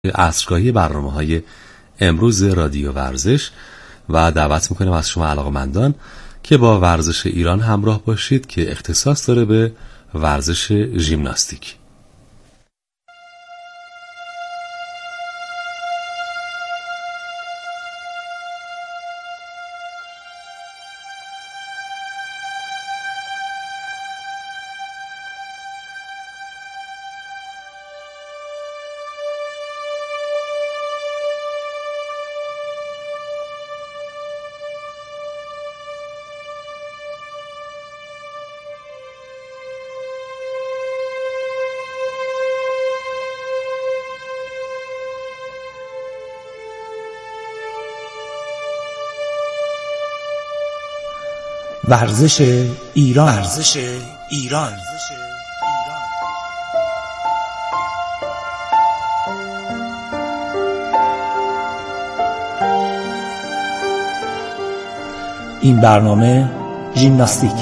عصرگاهی برنامه‌های امروز رادیو ورزش و دعوت میکنم از شما علاقه‌مندان که با ورزش ایران همراه باشید که اختصاص داره به ورزش ژیمناستیک. ورزش ایران. این برنامه ژیمناستیک.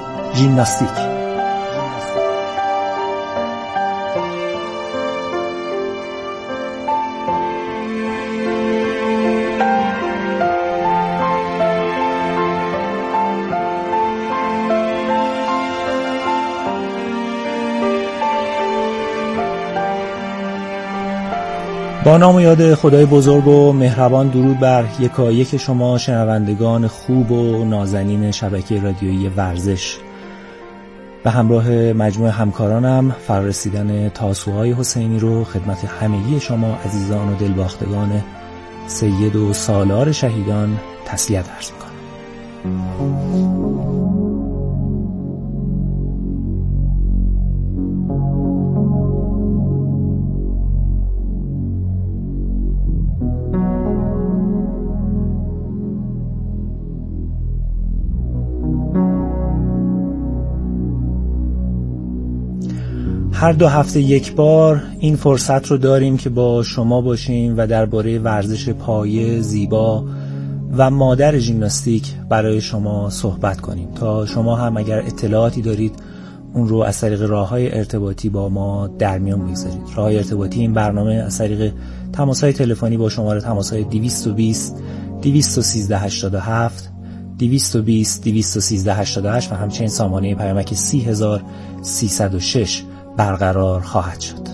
با نام و یاد خدای بزرگ و مهربان، درود بر یکایک شما شنوندگان خوب و نازنین شبکه رادیویی ورزش. به همراه مجموعه همکارانم فرارسیدن تاسوهای حسینی رو خدمت همگی شما عزیزان و دلباختگان سید و سالار شهیدان تسلیت عرض می‌کنم. هر 2 هفته یک بار این فرصت رو داریم که با شما باشیم و درباره ورزش پایه، زیبا و مادر ژیمناستیک برای شما صحبت کنیم تا شما هم اگر اطلاعاتی دارید اون رو از طریق راه‌های ارتباطی با ما در میان بگذارید. راه‌های ارتباطی این برنامه از طریق تماس‌های تلفنی با شماره تماس‌های 220 213 87 220 213 88 و همچنین سامانه پیامک 30306 برقرار خواهد شد.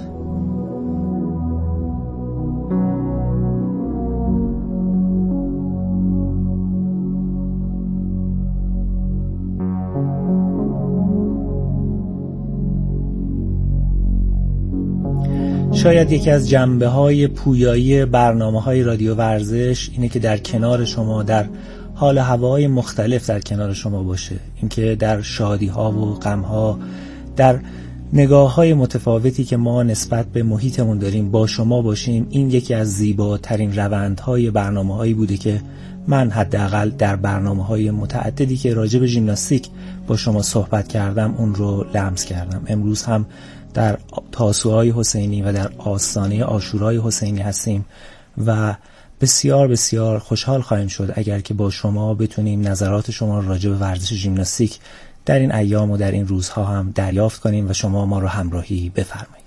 شاید یکی از جنبه‌های پویایی برنامه‌های رادیو ورزش اینه که در کنار شما، در حال هوای مختلف در کنار شما باشه. اینکه در شادی‌ها و غم‌ها، در نگاه‌های متفاوتی که ما نسبت به محیطمون داریم با شما باشیم. این یکی از زیباترین روندهای برنامه‌هایی بوده که من حداقل در برنامه‌های متعددی که راجع به ژیمناستیک با شما صحبت کردم اون رو لمس کردم. امروز هم در تاسوهای حسینی و در آستانه عاشورای حسینی هستیم و بسیار بسیار خوشحال خواهیم شد اگر که با شما بتونیم نظرات شما راجع به ورزش ژیمناستیک در این ایام و در این روزها هم دریافت کنیم و شما ما رو همراهی بفرمایید.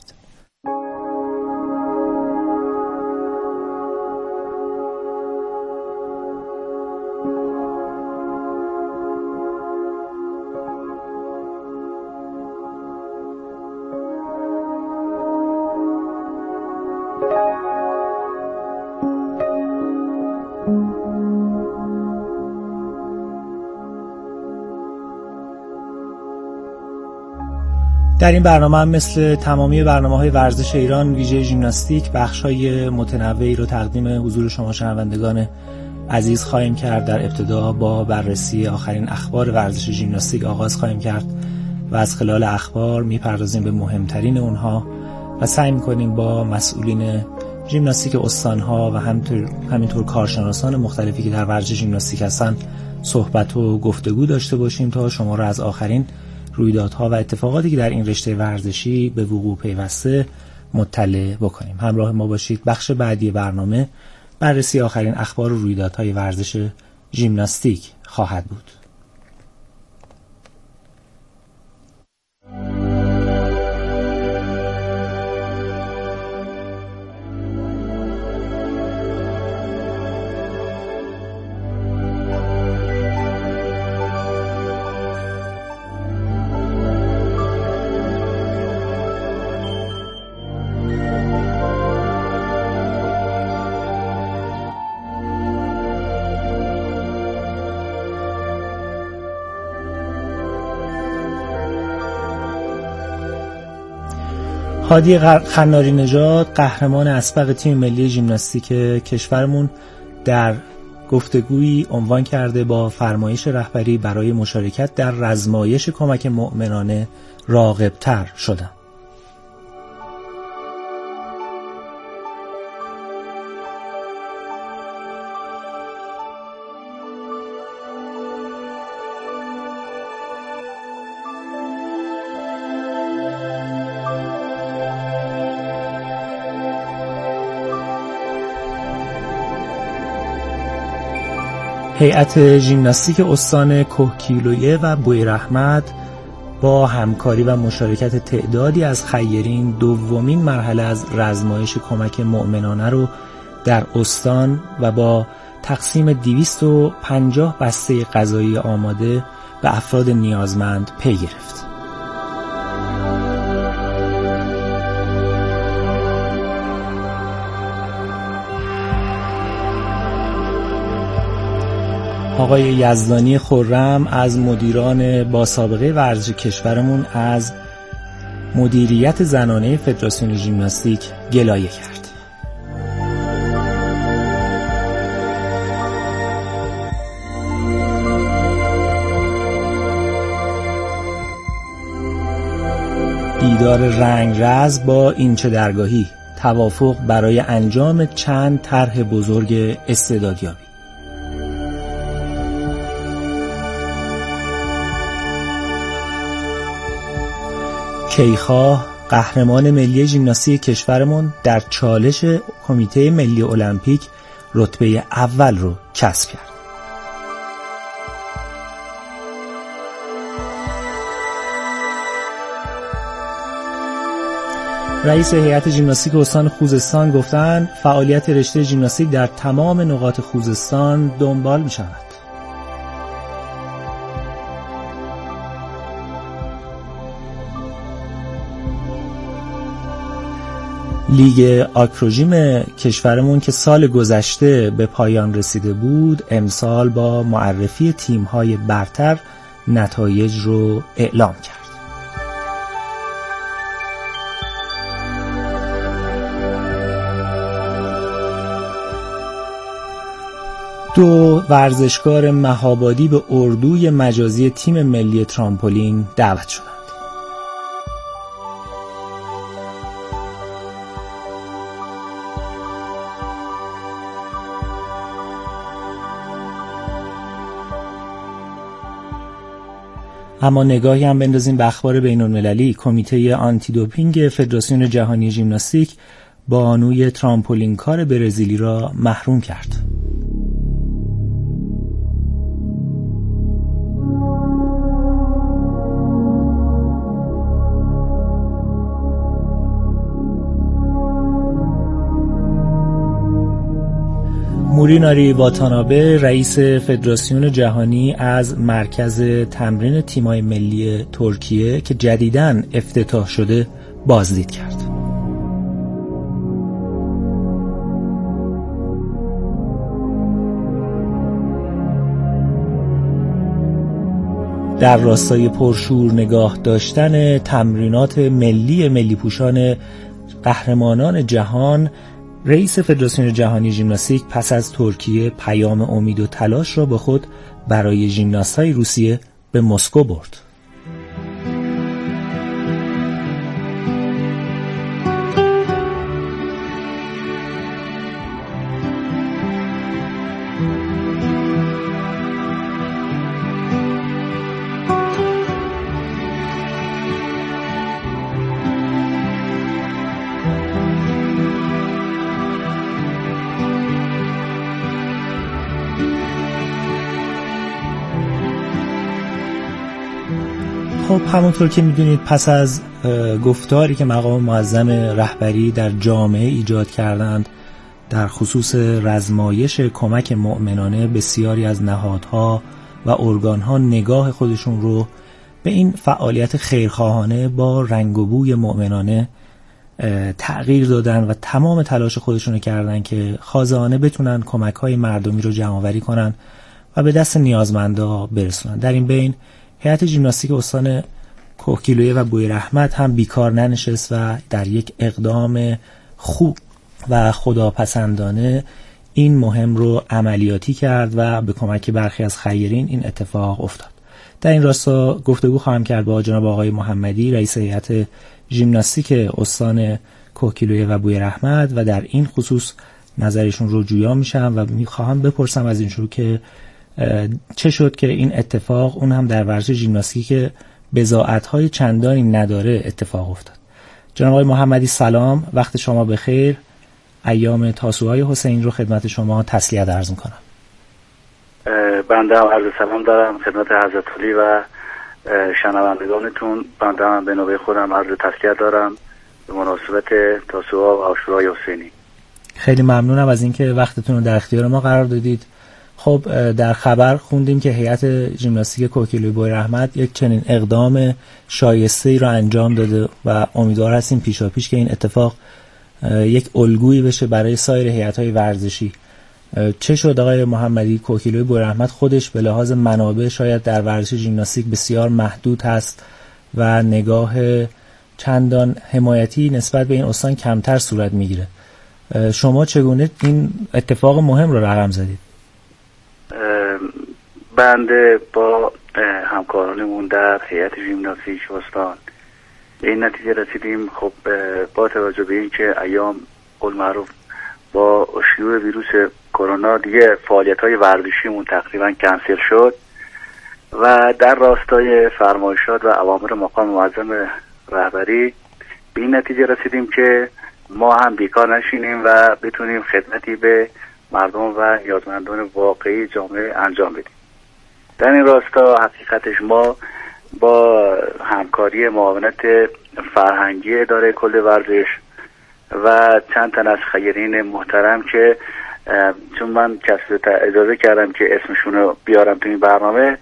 در این برنامه هم مثل تمامی برنامه‌های ورزش ایران ویژه ژیمناستیک بخش‌های متنوعی رو تقدیم حضور شما شنوندگان عزیز خواهیم کرد. در ابتدا با بررسی آخرین اخبار ورزش ژیمناستیک آغاز خواهیم کرد و از خلال اخبار میپردازیم به مهمترین اونها و سعی می‌کنیم با مسئولین ژیمناستیک استان‌ها و همینطور کارشناسان مختلفی که در ورزش ژیمناستیک هستن صحبت و گفتگو داشته باشیم تا شما را از آخرین رویدادها و اتفاقاتی که در این رشته ورزشی به وقوع پیوسته مطلع بکنیم. همراه ما باشید. بخش بعدی برنامه بررسی آخرین اخبار و رویدادهای ورزش ژیمناستیک خواهد بود. هادی خناری نژاد، قهرمان اسبق تیم ملی ژیمناستیک کشورمون، در گفتگویی عنوان کرده با فرمایش رهبری برای مشارکت در رزمایش کمک مؤمنانه راغب‌تر شدم. هیئت ژیمناستیک استان کهگیلویه و بویراحمد با همکاری و مشارکت تعدادی از خیرین دومین مرحله از رزمایش کمک مؤمنانه رو در استان و با تقسیم 250 بسته غذایی آماده به افراد نیازمند پی گرفت. آقای یزدانی خرم از مدیران با سابقه ورزش کشورمون از مدیریت زنانه فدراسیون ژیمناستیک گلایه کرد. دیدار رنگرز با اینچه درگاهی، توافق برای انجام چند طرح بزرگ استعدادیابی. کیخواه، قهرمان ملی ژیمناستیک کشورمون، در چالش کمیته ملی المپیک رتبه اول رو کسب کرد. رئیس هیئت ژیمناستیک استان خوزستان گفتند فعالیت رشته ژیمناستیک در تمام نقاط خوزستان دنبال می شود. لیگ آکروژیم کشورمون که سال گذشته به پایان رسیده بود، امسال با معرفی تیم‌های برتر نتایج رو اعلام کرد. دو ورزشکار مهابادی به اردوی مجازی تیم ملی ترامپولین دعوت شدند. اما نگاهی هم بندازیم به اخبار بین‌المللی. کمیته آنتی دوپینگ فدراسیون جهانی ژیمناستیک بانوی ترامپولینکار برزیلی را محروم کرد. موریناری واتانابه، رئیس فدراسیون جهانی، از مرکز تمرین تیم‌های ملی ترکیه که جدیداً افتتاح شده بازدید کرد. در راستای پرشور نگاه داشتن تمرینات ملی پوشان قهرمانان جهان، رئیس فدراسیون جهانی ژیمناستیک پس از ترکیه پیام امید و تلاش را با خود برای ژیمناست‌های روسیه به مسکو برد. خب همونطور که میدونید پس از گفتاری که مقام معظم رهبری در جامعه ایجاد کردند در خصوص رزمایش کمک مؤمنانه، بسیاری از نهادها و ارگانها نگاه خودشون رو به این فعالیت خیرخواهانه با رنگ و بوی مؤمنانه تغییر دادن و تمام تلاش خودشون رو کردن که خازانه بتونن کمک‌های مردمی رو جمع‌آوری کنن و به دست نیازمندا برسونن. در این بین هیئت ژیمناستیک استان کوهگیلویه و بوی رحمت هم بیکار ننشست و در یک اقدام خوب و خداپسندانه این مهم رو عملیاتی کرد و به کمک برخی از خیرین این اتفاق افتاد. در این راستا گفتگو خواهم کرد با جناب آقای محمدی، رئیس هیئت ژیمناستیک استان کوهگیلویه و بوی رحمت، و در این خصوص نظرشون رو جویا میشم و میخواهم بپرسم از اینشون که چه شد که این اتفاق، اون هم در ورزش ژیمناستیکی که بضاعت‌های چندانی نداره، اتفاق افتاد. جناب آقای محمدی سلام، وقت شما بخیر. ایام تاسوعای حسین رو خدمت شما تسلیت عرض می‌کنم. بنده هم عرض سلام دارم خدمت حضرت علی و شنوندگانتون. بنده هم به نوبه خودم عرض تسلیت دارم به مناسبت تاسوعا و عاشورای حسینی. خیلی ممنونم از اینکه وقتتون رو در اختیار ما قرار دادید. خب در خبر خوندیم که هیئت ژیمناستیک کوهگیلویه بوی رحمت یک چنین اقدام شایسته‌ای رو انجام داده و امیدوار هستیم پیشاپیش که این اتفاق یک الگویی بشه برای سایر هیئت‌های ورزشی. چه شد آقای محمدی؟ کوهگیلویه بوی رحمت خودش به لحاظ منابع شاید در ورزش ژیمناستیک بسیار محدود هست و نگاه چندان حمایتی نسبت به این استان کمتر صورت میگیره. شما چگونه این اتفاق مهم رو رقم زدید؟ بنده با همکارانمون در هیئت ژیمناستیک استان به این نتیجه رسیدیم خب با توجه به اینکه ایام قول معروف با شیوع ویروس کرونا دیگه فعالیت‌های ورزشیمون تقریبا کنسل شد و در راستای فرمایشات و اوامر مقام معظم رهبری به این نتیجه رسیدیم که ما هم بیکار نشینیم و بتونیم خدمتی به مردم و نیازمندان واقعی جامعه انجام بدیم. در این راستا حقیقتش ما با همکاری معاونت فرهنگی اداره کل ورزش و چند تن از خیرین محترم که چون من اجازه کردم که اسمشون رو بیارم تو این برنامه،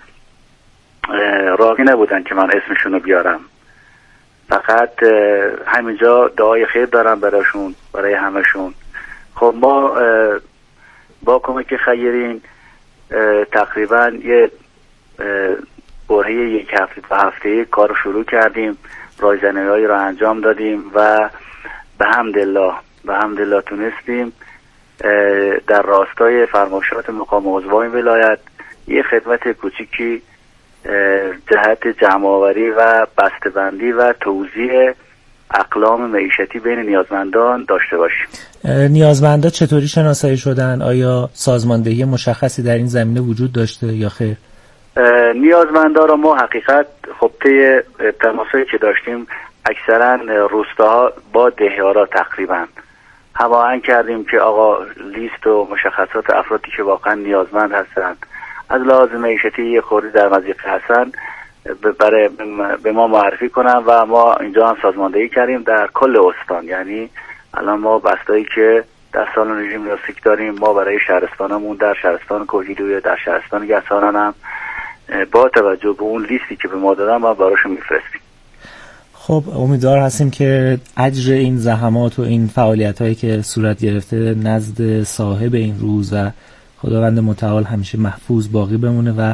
راضی نبودن که من اسمشون رو بیارم. فقط همینجا دعای خیر دارم براشون، برای همشون. خب ما با کمک خیرین تقریبا یه برهه یک هفته کار رو شروع کردیم، رایزنی‌هایی رو انجام دادیم و به حمدالله تونستیم در راستای فرمایشات مقام عضوای ولایت یه خدمت کوچیکی جهت جمع‌آوری و بسته‌بندی و توزیع اقلام معیشتی بین نیازمندان داشته باشیم. نیازمندان چطوری شناسایی شدن؟ آیا سازماندهی مشخصی در این زمینه وجود داشته یا خیر؟ نیازمندان رو ما حقیقت خب طی تماسایی که داشتیم اکثرا روستاها با دهیارا تقریبا هماهنگ کردیم که آقا لیست و مشخصات افرادی که واقعا نیازمند هستند از لحاظ معیشتی یه خوردی در مضیقه هستن به ما معرفی کنن و ما اینجا هم سازماندهی کردیم در کل استان. یعنی الان ما بستایی که در سالن ژیمناستیک داریم ما برای شهرستانمون در شهرستان کوهگیلویه، در شهرستان گساران هم با توجه به اون لیستی که به ما دادن ما براشون میفرستیم. خب امیدوار هستیم که اجر این زحمات و این فعالیت‌هایی که صورت گرفته نزد صاحب این روز و خداوند متعال همیشه محفوظ باقی بمونه و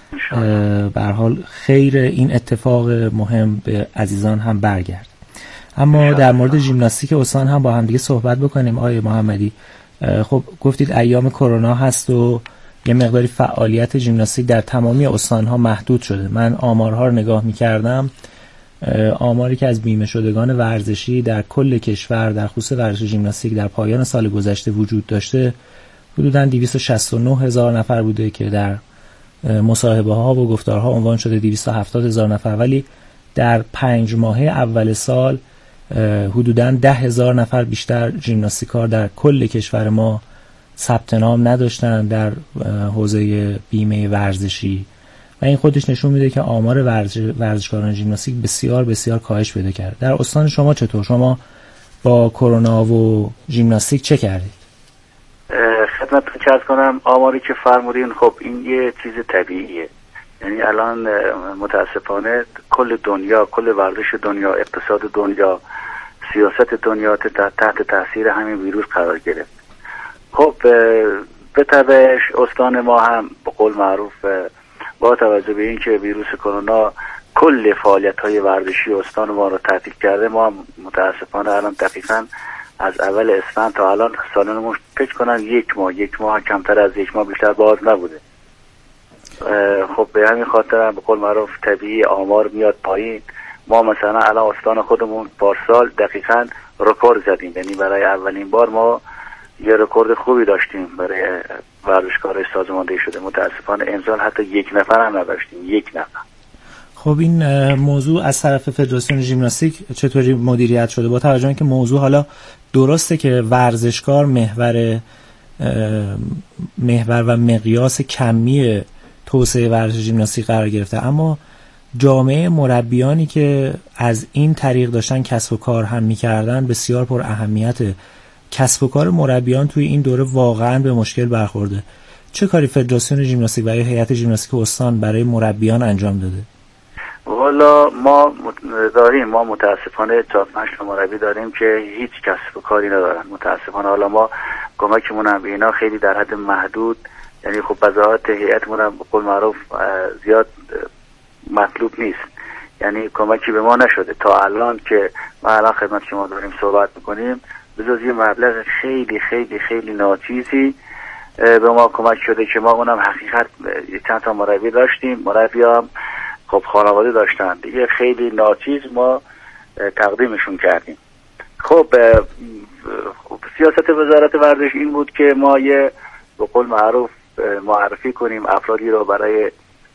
به هر حال خیر این اتفاق مهم به عزیزان هم برگرد. اما در مورد ژیمناستیک استان هم با هم دیگه صحبت بکنیم. آقای محمدی، خب گفتید ایام کرونا هست و یه مقداری فعالیت ژیمناستیک در تمامی استان‌ها محدود شده. من آمارها رو نگاه می‌کردم، آماری که از بیمه شدگان ورزشی در کل کشور در خصوص ورزش ژیمناستیک در پایان سال گذشته وجود داشته حدوداً 269,000 نفر بوده که در مصاحبه ها و گفتارها عنوان شده 270,000 نفر، ولی در 5 ماهه اول سال حدوداً 10,000 نفر بیشتر ژیمناستیکار در کل کشور ما ثبت نام نداشتن در حوزه بیمه ورزشی و این خودش نشون میده که آمار ورزشکاران ژیمناستیک بسیار بسیار کاهش پیدا کرده. در استان شما چطور؟ شما با کرونا و ژیمناستیک چه کردید؟ خدمتتون عرض کنم آماری که فرمودین خب این یه چیز طبیعیه. یعنی الان متاسفانه کل دنیا، کل ورزش دنیا، اقتصاد دنیا، سیاست دنیا تحت تاثیر همین ویروس قرار گرفت. خب به تبعش استان ما هم به قول معروف با توجه به اینکه ویروس کرونا کل فعالیت‌های ورزشی استان ما رو تعطیل کرده. ما متاسفانه الان دقیقاً از اول اسفند تا الان سالنمون فکر کنن یک ماه کمتر از یک ماه بیشتر باز نبوده. خب به همین خاطر به قول معروف طبیعی آمار میاد پایین. ما مثلا الان استان خودمون پارسال دقیقاً رکورد زدیم، یعنی برای اولین بار ما یه رکورد خوبی داشتیم برای ورزشکارای سازماندهی شده. متاسفانه امسال حتی یک نفر هم نداشتیم، یک نفر. خب این موضوع از طرف فدراسیون ژیمناستیک چطوری مدیریت شده؟ با توجه به اینکه موضوع حالا درسته که ورزشکار محور و مقیاس کمی توسعه ورزش ژیمناستیک قرار گرفته، اما جامعه مربیانی که از این طریق داشتن کسب و کار هم می‌کردن بسیار پر اهمیته. کسب و کار مربیان توی این دوره واقعاً به مشکل برخورده. چه کاری فدراسیون ژیمناستیک و یا هیئت ژیمناستیک استان برای مربیان انجام داده؟ والا ما متاسفانه 4-5 مربی داریم که هیچ کسب و کاری ندارن. متاسفانه حالا ما کمکمون هم به اینا خیلی در حد محدود، یعنی خب بذات هیئتمون هم به قول معروف زیاد مطلوب نیست، یعنی کمکی به ما نشده تا الان که ما الان خدمت شما داریم صحبت میکنیم. بجز یه مبلغ خیلی خیلی خیلی ناچیزی به ما کمک شده که ما اونم حقیقت چند تا مربی داشتیم، مربی هم خب خانواده داشتن دیگه، خیلی ناچیز ما تقدیمشون کردیم. خب سیاست وزارت ورزش این بود که ما یه به قول معروف معرفی کنیم افرادی رو برای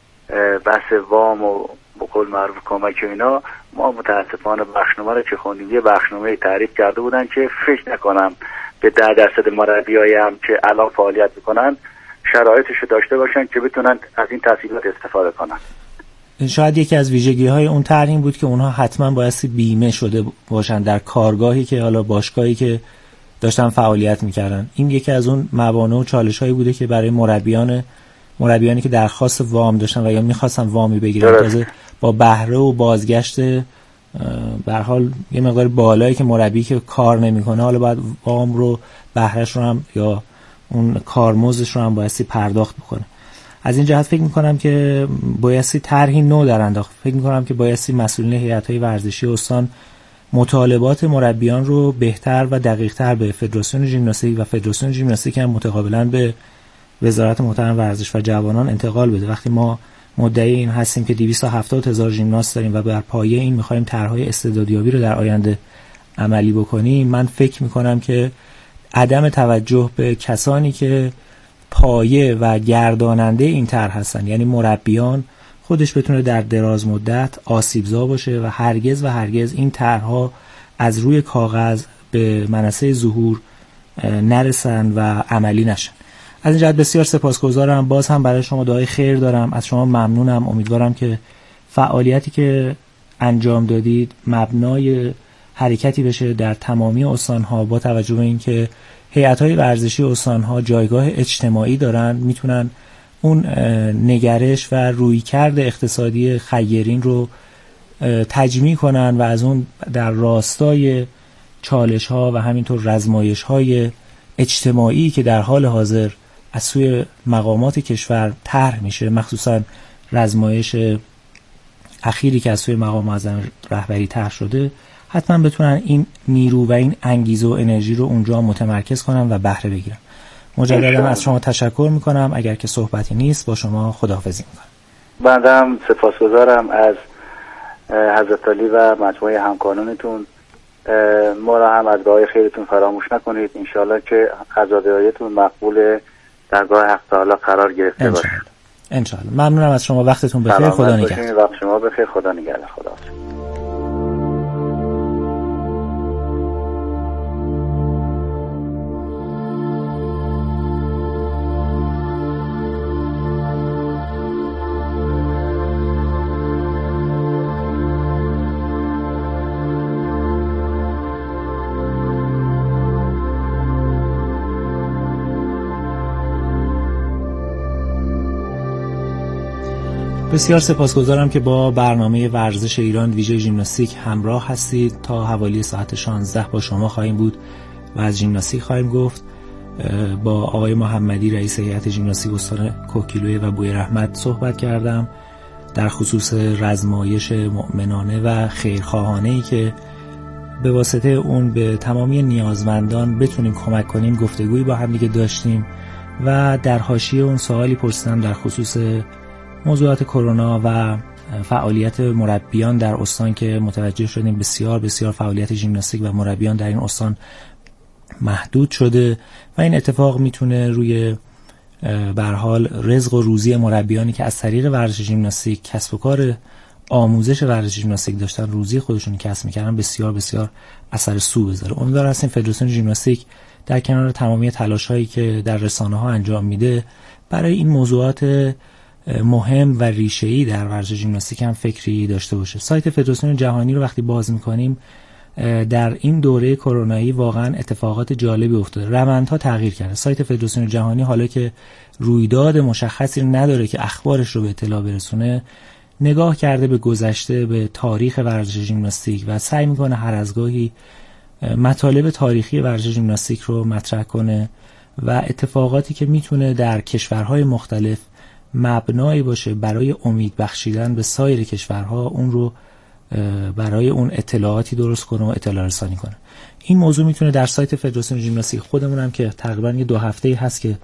بحث وام و به قول معروف کمک و اینا. ما متاسفانه بخشنامه رو که خوندیم یه بخشنامه تعریف کرده بودن که فکر نکنم به 10% مربیایی هم که الان فعالیت میکنن شرایطش رو داشته باشن که بتونن از این تسهیلات استفاده کنن. شاید یکی از ویژگی‌های اون طرح این بود که اونها حتما بایستی بیمه شده باشن در کارگاهی که حالا باشگاهی که داشتن فعالیت میکردن. این یکی از اون موانع و چالش‌هایی بوده که برای مربیانی که درخواست وام داشتن و یا می‌خواستن وامی بگیرن تازه با بهره و بازگشت به هر حال یه مقدار بالایی که مربی که کار نمی‌کنه حالا باید وام رو بهرهش رو هم یا اون کارمزدش رو هم بایستی پرداخت بکنه. از این جهت فکر می‌کنم که بایستی طرحی نو در انداخت. فکر می‌کنم که بایستی مسئولین هیئت‌های ورزشی استان مطالبات مربیان رو بهتر و دقیق‌تر به فدراسیون ژیمناستیک و فدراسیون ژیمناستیک هم متقابلاً به وزارت محترم ورزش و جوانان انتقال بده. وقتی ما مدعی این هستیم که 270,000 ژیمناست داریم و بر پایه این می‌خوایم طرح‌های استعدادیابی رو در آینده عملی بکنیم، من فکر می‌کنم که عدم توجه به کسانی که پایه و گرداننده این طرح هستن، یعنی مربیان، خودش بتونه در دراز مدت آسیبزا باشه و هرگز این طرح‌ها از روی کاغذ به منصه ظهور نرسن و عملی نشن. از این جهت بسیار سپاسگزارم. باز هم برای شما دعای خیر دارم، از شما ممنونم. امیدوارم که فعالیتی که انجام دادید مبنای حرکتی بشه در تمامی استان‌ها، با توجه به اینکه هیئت‌های ورزشی استان‌ها جایگاه اجتماعی دارن، میتونن اون نگرش و رویکرد اقتصادی خیرین رو تجمیع کنن و از اون در راستای چالش‌ها و همینطور رزمایش‌های اجتماعی که در حال حاضر از سوی مقامات کشور طرح میشه، مخصوصا رزمایش اخیری که از سوی مقام معظم رهبری طرح شده، حتما بتونن این نیرو و این انگیزه و انرژی رو اونجا متمرکز کنن و بهره بگیرن. مجددا از شما تشکر میکنم. اگر که صحبتی نیست با شما خداحافظی میکنم. بندم سپاسگزارم از حضرت علی و مجموعه همکارانتون. ما را هم از دعای خیرتون فراموش نکنید. انشاءالله که عزادهایتون مقبول درگاه حق تعالی قرار گرفته باشه. انشاءالله. ممنونم از شما. وقتتون بخیر. خدا نگهدار. وقت شما بخیر. خدا نگهدار. خدا. بسیار سپاسگزارم که با برنامه ورزش ایران ویژه ژیمناستیک همراه هستید. تا حوالی ساعت 16 با شما خواهیم بود و از ژیمناستیک خواهیم گفت. با آقای محمدی رئیس هیئت ژیمناستیک استان کوکیلویه و بوی رحمت صحبت کردم. در خصوص رزمایش مؤمنانه و خیرخواهانه‌ای که به واسطه اون به تمامی نیازمندان بتونیم کمک کنیم گفتگویی با هم دیگه داشتیم و در حاشیه اون سوالی پرسیدم در خصوص موضوعات کرونا و فعالیت مربیان در استان که متوجه شدیم بسیار بسیار فعالیت ژیمناستیک و مربیان در این استان محدود شده و این اتفاق میتونه روی به هر حال رزق و روزی مربیانی که از طریق ورزش ژیمناستیک کسب و کار آموزش ورزش ژیمناستیک داشتن روزی خودشون کسب میکردن بسیار بسیار اثر سو بذاره. امیدوار هستیم فدراسیون ژیمناستیک در کنار تمامی تلاش‌هایی که در رسانه‌ها انجام میده برای این موضوعات مهم و ریشه‌ای در ورزش ژیمناستیک هم فکری داشته باشه. سایت فدراسیون جهانی رو وقتی باز می‌کنیم در این دوره کرونایی واقعا اتفاقات جالبی افتاده. روندها تغییر کرده. سایت فدراسیون جهانی حالا که رویداد مشخصی نداره که اخبارش رو به اطلاع برسونه، نگاه کرده به گذشته، به تاریخ ورزش ژیمناستیک و سعی می‌کنه هر از گاهی مطالب تاریخی ورزش ژیمناستیک رو مطرح کنه و اتفاقاتی که میتونه در کشورهای مختلف مبنایی باشه برای امید بخشیدن به سایر کشورها، اون رو برای اون اطلاعاتی درست کنه و اطلاع رسانی کنه. این موضوع میتونه در سایت فدراسیون ژیمناستیک خودمون هم که تقریبا 2 هفته‌ای هست که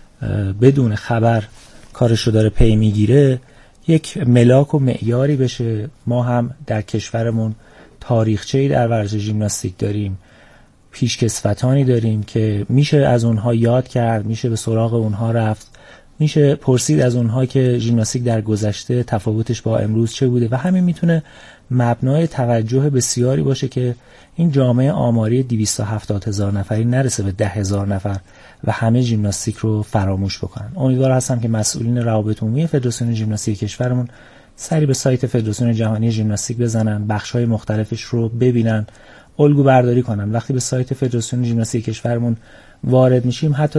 بدون خبر کارشو داره پی میگیره، یک ملاک و معیاری بشه. ما هم در کشورمون تاریخچه‌ای در ورزش ژیمناستیک داریم، پیشکسوتانی داریم که میشه از اونها یاد کرد، میشه به سراغ اونها رفت، میشه پرسید از اونها که ژیمناستیک در گذشته تفاوتش با امروز چه بوده و همین میتونه مبنای توجه بسیاری باشه که این جامعه آماری 270,000 نفری نرسه به 10,000 نفر و همه ژیمناستیک رو فراموش بکنن. امیدوار هستم که مسئولین روابط عمومی فدراسیون ژیمناستیک کشورمون سری به سایت فدراسیون جهانی ژیمناستیک بزنن، بخش‌های مختلفش رو ببینن، الگو برداری کنن. وقتی به سایت فدراسیون ژیمناستیک کشورمون وارد میشیم، حتی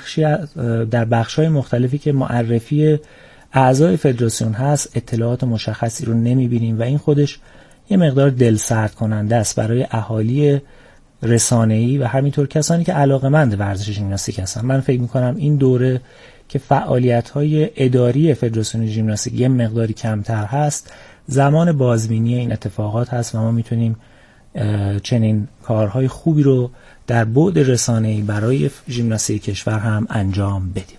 در بخش‌های مختلفی که معرفی اعضای فدراسیون هست اطلاعات مشخصی رو نمیبینیم و این خودش یه مقدار دلسرد کننده است برای اهالی رسانه‌ای و همینطور کسانی که علاقه‌مند ورزش ژیمناستیک هستن. من فکر می‌کنم این دوره که فعالیت‌های اداری فدراسیون ژیمناستیک یه مقداری کمتر هست، زمان بازبینی این اتفاقات هست و ما میتونیم چنین کارهای خوبی رو در بعد رسانه‌ای برای ژیمناستیک کشور هم انجام بدیم.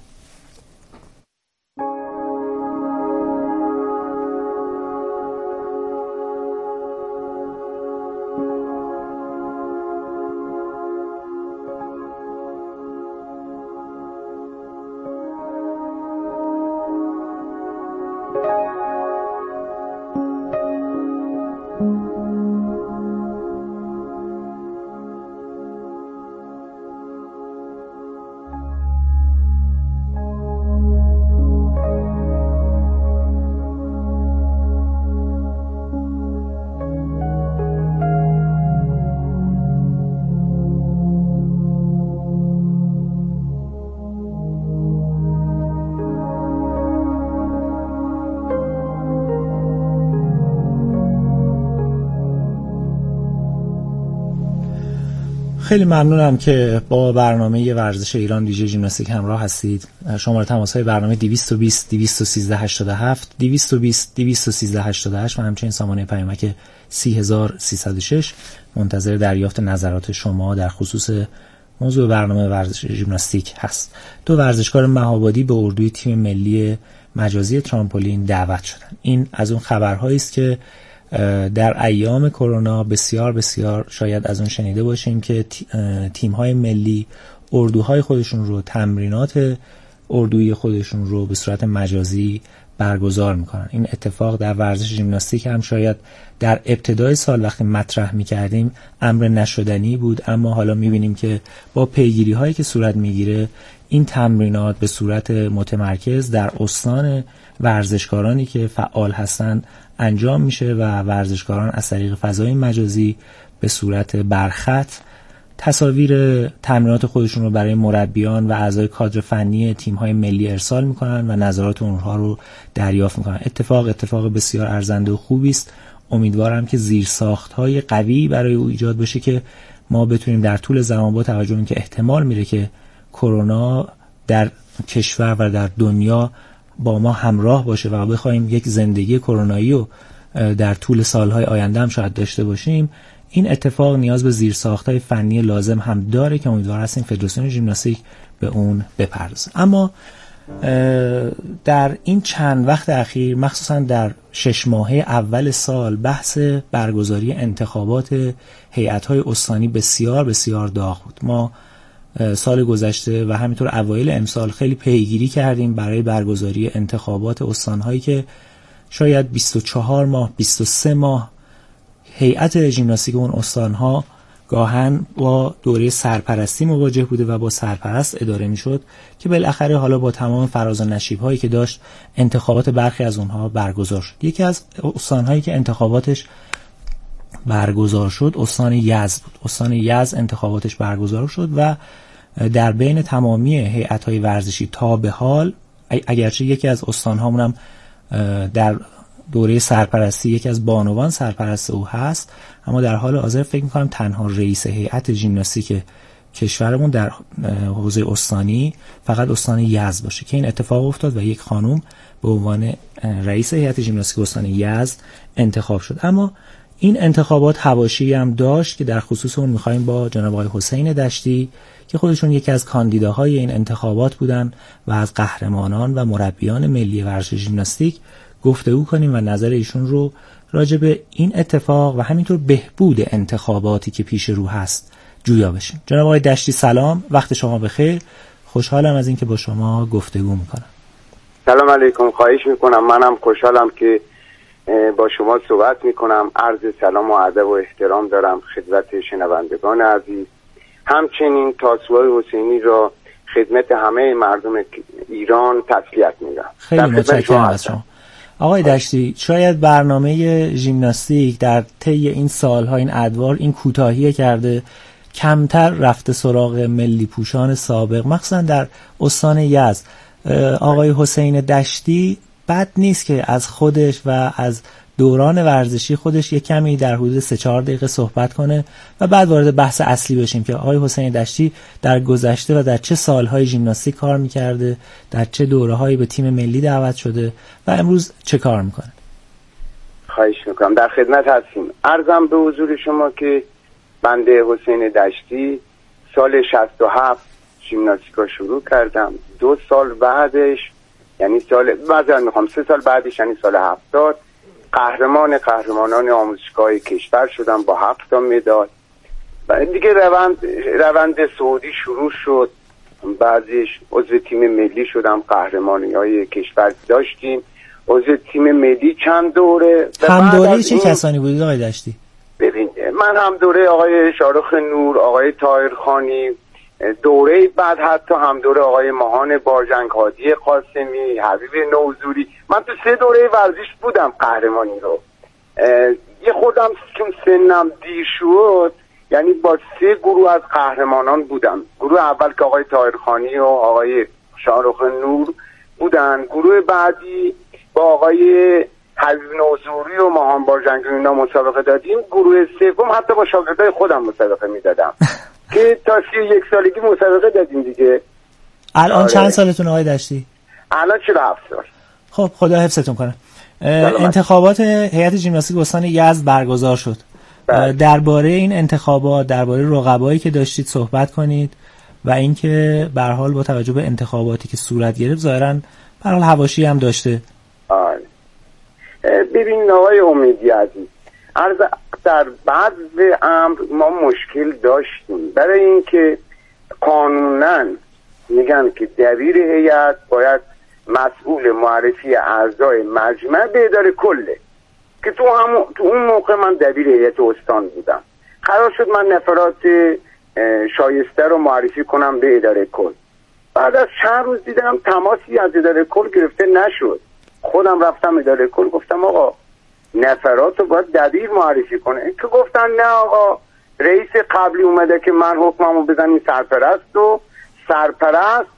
خیلی ممنونم که با برنامه ورزش ایران ویژه ژیمناستیک همراه هستید. شماره تماس‌های برنامه 220 213 87 220 213 88 و همچنین سامانه پیامک 30306 منتظر دریافت نظرات شما در خصوص موضوع برنامه ورزش ژیمناستیک هست. 2 ورزشکار مهابادی به اردوی تیم ملی مجازی ترامپولین دعوت شدن. این از اون خبرهایی است که در ایام کرونا بسیار بسیار شاید از اون شنیده باشیم که تیم‌های ملی اردوهای خودشون رو، تمرینات اردویی خودشون رو به صورت مجازی برگزار میکنن. این اتفاق در ورزش ژیمناستیک هم شاید در ابتدای سال وقتی مطرح میکردیم امر نشدنی بود، اما حالا میبینیم که با پیگیری هایی که صورت میگیره این تمرینات به صورت متمرکز در استان ورزشکارانی که فعال هستند انجام میشه و ورزشکاران از طریق فضای مجازی به صورت برخط تصاویر تمرینات خودشون رو برای مربیان و اعضای کادر فنی تیم‌های ملی ارسال میکنن و نظرات اونها رو دریافت میکنن. اتفاق بسیار ارزنده و خوبی است. امیدوارم که زیرساخت‌های قوی برای او ایجاد بشه که ما بتونیم در طول زمان با توجه به اینکه احتمال میره که کرونا در کشور و در دنیا با ما همراه باشه و بخوایم یک زندگی کرونایی رو در طول سالهای آینده هم شاید داشته باشیم، این اتفاق نیاز به زیرساخت‌های فنی لازم هم داره که امیدوار هستیم فدراسیون ژیمناستیک به اون بپردازه. اما در این چند وقت اخیر، مخصوصا در 6 ماهه اول سال، بحث برگزاری انتخابات هیئت‌های استانی بسیار بسیار داغ بود. ما سال گذشته و همینطور اوایل امسال خیلی پیگیری کردیم برای برگزاری انتخابات استان‌هایی که شاید 24 ماه 23 ماه هیئت ژیمناستیک اون استان‌ها گاهن با دوره سرپرستی مواجه بوده و با سرپرست اداره میشد که بالاخره حالا با تمام فراز و نشیب‌هایی که داشت انتخابات برخی از اونها برگزار شد. یکی از استان‌هایی که انتخاباتش برگزار شد استان یزد بود. استان یزد انتخاباتش برگزار شد و در بین تمامی هیئت‌های ورزشی تا به حال، اگرچه یکی از استان‌هامون هم در دوره سرپرستی یکی از بانوان سرپرست او هست، اما در حال حاضر فکر می‌کنم تنها رئیس هیئت ژیمناستیک کشورمون در حوزه استانی فقط استان یزد باشه که این اتفاق افتاد و یک خانم به عنوان رئیس هیئت ژیمناستیک استان یزد انتخاب شد. اما این انتخابات حواشی هم داشت که در خصوص اون می‌خوایم با جناب آقای حسین دشتی که خودشون یکی از کاندیداهای این انتخابات بودن و از قهرمانان و مربیان ملی ورزش ژیمناستیک گفتگو کنیم و نظر ایشون رو راجع به این اتفاق و همینطور بهبود انتخاباتی که پیش رو هست جویا بشیم. جناب آقای دشتی سلام، وقت شما بخیر. خوشحالم از اینکه با شما گفتگو میکنم. سلام علیکم، خواهش میکنم. منم خوشحالم که با شما صحبت میکنم. عرض سلام و ادب و احترام دارم خدمت شنوندگان عزیز. همچنین تاسوهای حسینی را خدمت همه مردم ایران تسلیت میگم. خیلی متشکرم از شما. آقای دشتی، شاید برنامه ژیمناستیک در طی این سالها، این ادوار، این کوتاهی کرده کمتر رفته سراغ ملی پوشان سابق، مخصوصا در استان یزد. آقای حسین دشتی بد نیست که از خودش و از دوران ورزشی خودش یک کمی در حدود 3-4 دقیقه صحبت کنه و بعد وارد بحث اصلی بشیم که آقای حسین دشتی در گذشته و در چه سالهای ژیمناستیک کار میکرده، در چه دوره‌هایی به تیم ملی دعوت شده و امروز چه کار میکنه. خواهش میکنم، در خدمت هستیم. عرضم به حضور شما که بنده حسین دشتی سال 67 ژیمناستیکا شروع کردم. 2 سال بعدش، یعنی 3 سال بعدش، یعنی سال 70 قهرمانان آموزشگاه کشور شدم با 7 تا مدال. و دیگه روند صعودی شروع شد. بعدش عضو تیم ملی شدم، قهرمانی‌های کشور داشتیم. عضو تیم ملی چند دوره. همدوره چه کسانی بودید آقای دشتی؟ ببین، من همدوره آقای شارخ نور، آقای طاهرخانی، دوره بعد حتی همدوره آقای ماهان بارجنگ، هادی قاسمی، حبیب نوزوری. من تو 3 دوره ورزش بودم قهرمانی رو. یه خودم چون سنم دیر شد، یعنی با 3 گروه از قهرمانان بودم. گروه اول که آقای طاهرخانی و آقای شارخ نور بودن، گروه بعدی با آقای حبیب نوزوری و ماهان بارجنگ اینا مسابقه دادیم. گروه سوم حتی با شاگردای خودم مسابقه میدادم که تا 31 سالگی مسابقه دادیم دیگه. الان چند سالتون آقای دشتی؟ الان 47 سال. خب خدا حفظتون کنه. انتخابات هیئت ژیمناستیک استان یزد برگزار شد. درباره این انتخابات، درباره رقبایی که داشتید صحبت کنید و اینکه به هر حال با توجه به انتخاباتی که صورت گرفت ظاهراً به هر حال حواشی هم داشته. ببین آقای امیدی عزیز، در بعض امر ما مشکل داشتیم، برای اینکه قانونا میگن که دبیر هیئت باید مسئول معرفی اعضای مجمع به اداره کله، که تو اون موقع من دبیر هیئت استان بودم. قرار شد من نفرات شایسته رو معرفی کنم به اداره کل. بعد از چند روز دیدم تماسی از اداره کل گرفته نشد. خودم رفتم اداره کل، گفتم آقا نفرات رو باید دبیر معرفی کنه، که گفتن نه آقا رئیس قبلی اومده که من حکممو بزنیم سرپرست، و سرپرست